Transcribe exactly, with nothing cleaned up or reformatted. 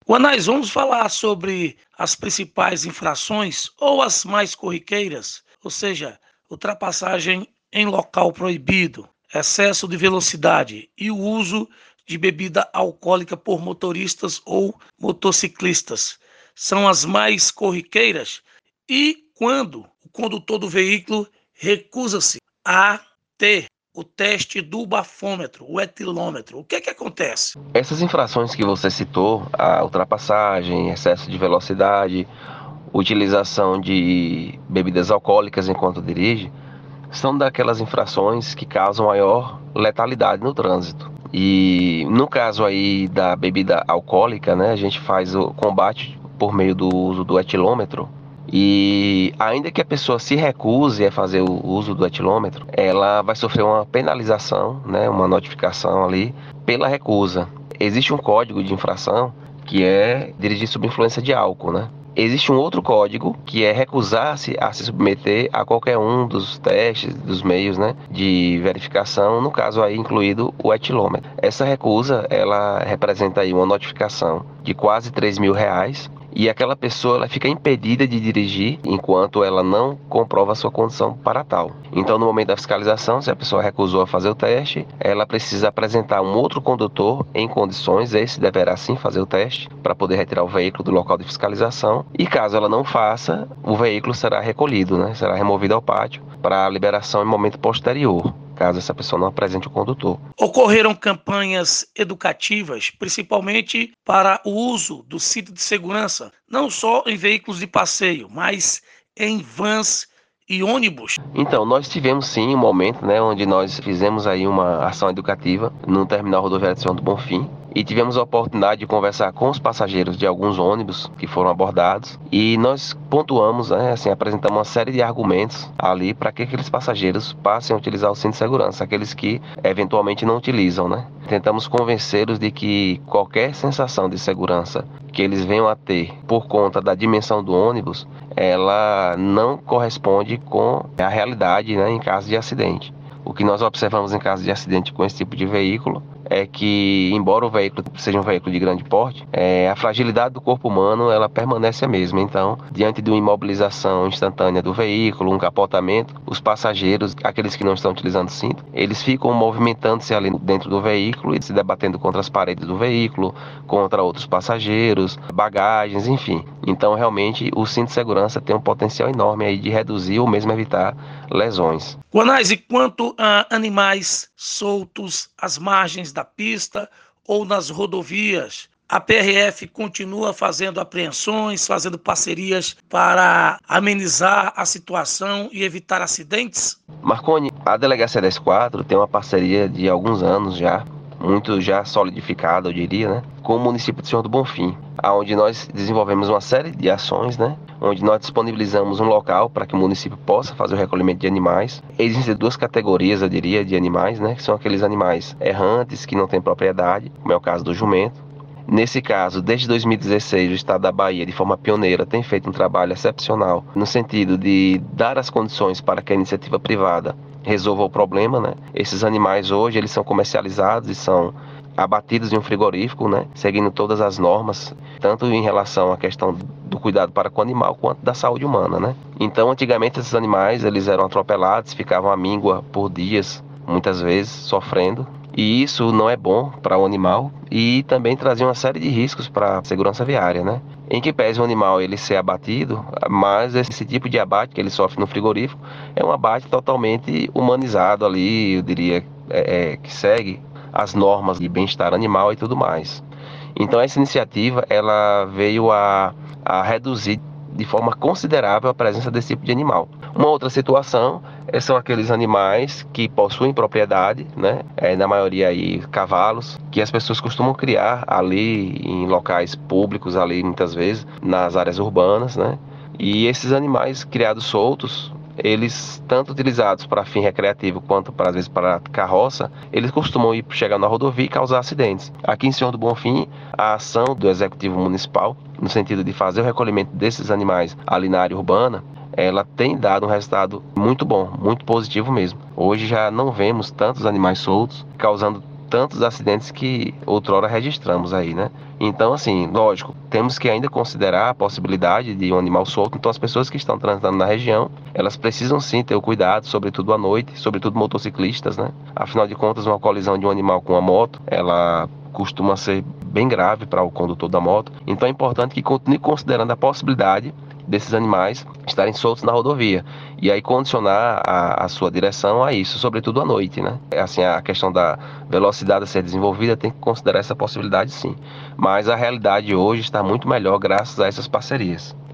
Guanais, vamos falar sobre as principais infrações ou as mais corriqueiras, ou seja, ultrapassagem em local proibido, excesso de velocidade e o uso de bebida alcoólica por motoristas ou motociclistas. São as mais corriqueiras. E quando o condutor do veículo recusa-se a ter o teste do bafômetro, o etilômetro, o que é que acontece? Essas infrações que você citou, a ultrapassagem, excesso de velocidade, utilização de bebidas alcoólicas enquanto dirige, são daquelas infrações que causam maior letalidade no trânsito. E no caso aí da bebida alcoólica, né, a gente faz o combate por meio do uso do etilômetro. E ainda que a pessoa se recuse a fazer o uso do etilômetro, ela vai sofrer uma penalização, né, uma notificação ali pela recusa. Existe um código de infração que é dirigir sob influência de álcool, né? Existe um outro código que é recusar-se a se submeter a qualquer um dos testes, dos meios, né, de verificação, no caso aí incluído o etilômetro. Essa recusa, ela representa aí uma notificação de quase três mil reais e aquela pessoa ela fica impedida de dirigir enquanto ela não comprova a sua condição para tal. Então, no momento da fiscalização, se a pessoa recusou a fazer o teste, ela precisa apresentar um outro condutor em condições, esse deverá sim fazer o teste, para poder retirar o veículo do local de fiscalização. E caso ela não faça, o veículo será recolhido, né? Será removido ao pátio para liberação em momento posterior, caso essa pessoa não apresente o condutor. Ocorreram campanhas educativas, principalmente para o uso do cinto de segurança, não só em veículos de passeio, mas em vans e ônibus. Então, nós tivemos sim um momento, né, onde nós fizemos aí uma ação educativa no terminal rodoviário de Senhor do Bonfim e tivemos a oportunidade de conversar com os passageiros de alguns ônibus que foram abordados e nós pontuamos, né, assim, apresentamos uma série de argumentos ali para que aqueles passageiros passem a utilizar o cinto de segurança, aqueles que eventualmente não utilizam, né? Tentamos convencê-los de que qualquer sensação de segurança que eles venham a ter por conta da dimensão do ônibus, ela não corresponde com a realidade, né, em caso de acidente. O que nós observamos em caso de acidente com esse tipo de veículo é que, embora o veículo seja um veículo de grande porte, é, a fragilidade do corpo humano ela permanece a mesma. Então, diante de uma imobilização instantânea do veículo, um capotamento, os passageiros, aqueles que não estão utilizando cinto, eles ficam movimentando-se ali dentro do veículo e se debatendo contra as paredes do veículo, contra outros passageiros, bagagens, enfim. Então, realmente, o cinto de segurança tem um potencial enorme aí de reduzir ou mesmo evitar lesões. Guanais, e quanto a animais soltos às margens da pista ou nas rodovias, a P R F continua fazendo apreensões, fazendo parcerias para amenizar a situação e evitar acidentes? Marconi, a Delegacia dez quatro tem uma parceria de alguns anos já, muito já solidificada, eu diria, né, com o município de Senhor do Bonfim, onde nós desenvolvemos uma série de ações, né, onde nós disponibilizamos um local para que o município possa fazer o recolhimento de animais. Existem duas categorias, eu diria, de animais, né, que são aqueles animais errantes, que não têm propriedade, como é o caso do jumento. Nesse caso, desde dois mil e dezesseis, o Estado da Bahia, de forma pioneira, tem feito um trabalho excepcional no sentido de dar as condições para que a iniciativa privada resolva o problema, né? Esses animais hoje eles são comercializados e são abatidos em um frigorífico, né? Seguindo todas as normas, tanto em relação à questão do cuidado para com o animal quanto da saúde humana, né? Então, antigamente esses animais eles eram atropelados, ficavam à míngua por dias, muitas vezes sofrendo. E isso não é bom para o animal e também trazia uma série de riscos para a segurança viária, né? Em que pese o animal ele ser abatido, mas esse tipo de abate que ele sofre no frigorífico é um abate totalmente humanizado ali, eu diria, é, é, que segue as normas de bem-estar animal e tudo mais. Então essa iniciativa ela veio a, a reduzir de forma considerável a presença desse tipo de animal. Uma outra situação são aqueles animais que possuem propriedade, né? É, na maioria aí cavalos, que as pessoas costumam criar ali em locais públicos, ali muitas vezes nas áreas urbanas, né? E esses animais criados soltos, eles tanto utilizados para fim recreativo quanto para, às vezes para carroça, eles costumam ir chegar na rodovia e causar acidentes. Aqui em Senhor do Bonfim, a ação do Executivo Municipal, no sentido de fazer o recolhimento desses animais ali na área urbana, ela tem dado um resultado muito bom, muito positivo mesmo. Hoje já não vemos tantos animais soltos, causando tantos acidentes que outrora registramos aí, né? Então, assim, lógico, temos que ainda considerar a possibilidade de um animal solto. Então, as pessoas que estão transitando na região, elas precisam sim ter o cuidado, sobretudo à noite, sobretudo motociclistas, né? Afinal de contas, uma colisão de um animal com uma moto, ela costuma ser bem grave para o condutor da moto. Então, é importante que continue considerando a possibilidade desses animais estarem soltos na rodovia e aí condicionar a, a sua direção a isso, sobretudo à noite, né? Assim, a questão da velocidade a ser desenvolvida tem que considerar essa possibilidade sim, mas a realidade hoje está muito melhor graças a essas parcerias.